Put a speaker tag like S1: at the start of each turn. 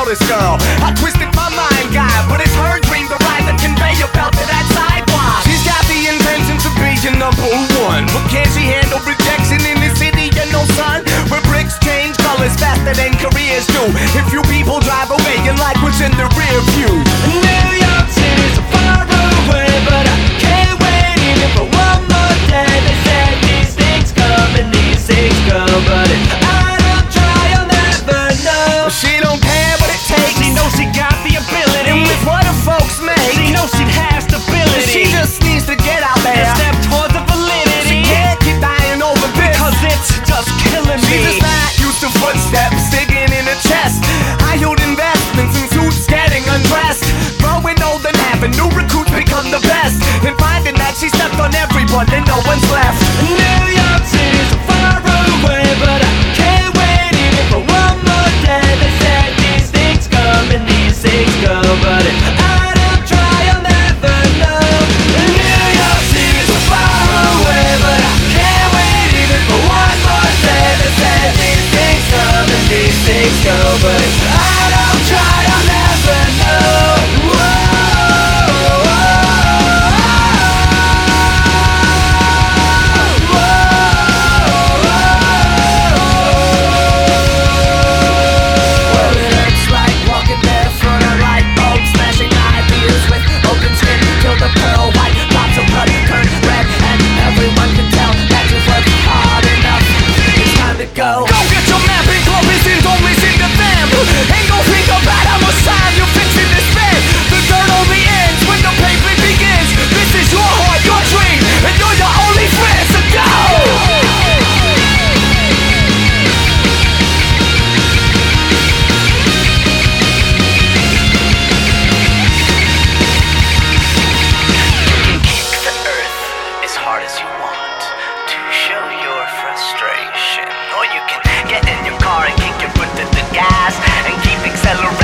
S1: this girl. I twisted my mind, guy, but it's her dream to ride the conveyor belt to that sidewalk. She's got the intention to be your number one, but can she handle rejection in the city and no sun? Where bricks change colors faster than careers do. If you people drive away, you like what's in the rear view.
S2: New York City's so far away, but I can't wait even for one more day. They say these things come and these things go, but if I don't try, I'll never know.
S1: She don't care what it takes.
S2: She knows she got the ability,
S1: And with what her folks make,
S2: she knows she has stability.
S1: she just needs to get out there
S2: and step towards the validity,
S1: She can't keep dying over this,
S2: because it's just killing
S1: she's
S2: me.
S1: just not used to footsteps digging in her chest. High-yield investments and suits getting undressed. Growing old and having new recruits become the best, and finding that she stepped on everyone and no one's left.
S2: New York City's so far away, but I can't wait even for one more day. They say these things come and these things go, but if I don't try, I'll never know. New York City's so far away, but I can't wait even for one more day. They say these things come and these things go, but if I don't try, I'll never know.
S1: Go get your mapping club, it's only in the fam. Ain't gon' think about how much time you're fixing to spend. The dirt only ends when the pavement begins. This is your heart, your dream, and you're your only friend, so go!
S3: As hard as you want to show your frustration, or you can get in your car and kick your foot to the gas and keep accelerating.